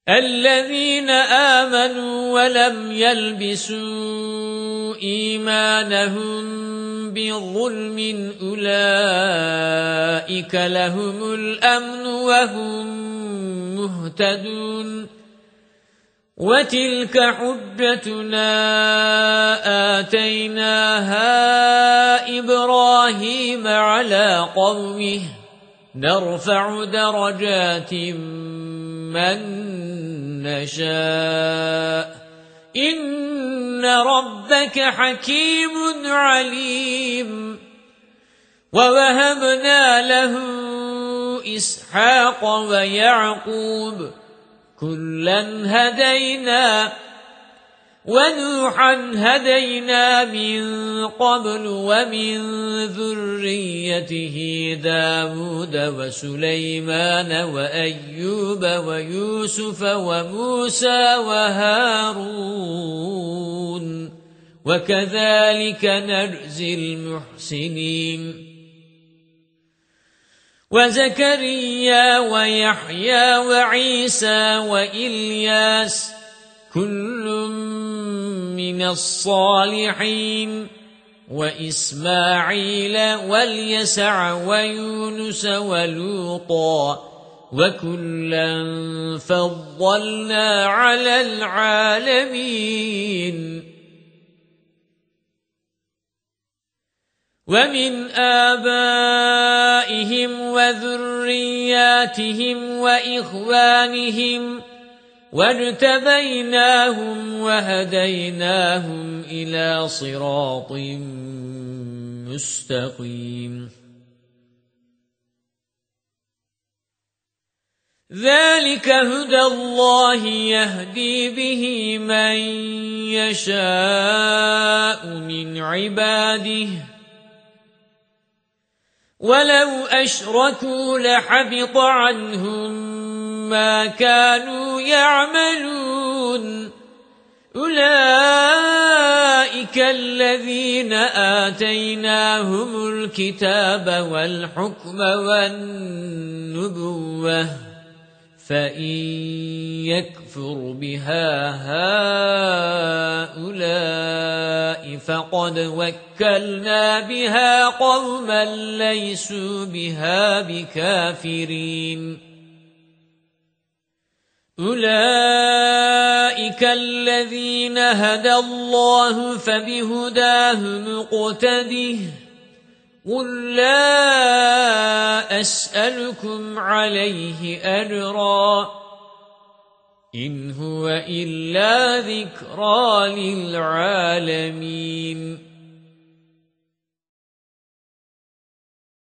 الذين آمنوا ولم يلبسوا إيمانهم بظلم أولئك لهم الأمن وهم مهتدون وتلك حجتنا آتيناها إبراهيم على قومه نرفع درجات من نشاء إن ربك حكيم عليم ووهبنا له إسحاق ويعقوب كلا هدينا ونوحا هدينا من قبل ومن ذريته داود وسليمان وأيوب ويوسف وموسى وهارون وكذلك نجزي المحسنين وزكريا ويحيى وعيسى وإلياس كل من الصالحين وإسماعيل واليسع ويونس ولوطا وكلا فضلنا على العالمين ومن آبائهم وذرياتهم وإخوانهم واجتبيناهم وهديناهم إلى صراط مستقيم ذلك هدى الله يهدي به من يشاء من عباده ولو أشركوا لحبط عنهم ما كانوا يعملون أولئك الذين آتيناهم الكتاب والحكم والنبوة فإن يكفر بها هؤلاء فقد وكلنا بها قوما ليسوا بها بكافرين أولئك الذين هدى الله فبهداه مقتده قل لا أسألكم عليه أجرا إن هو إلا ذكرى للعالمين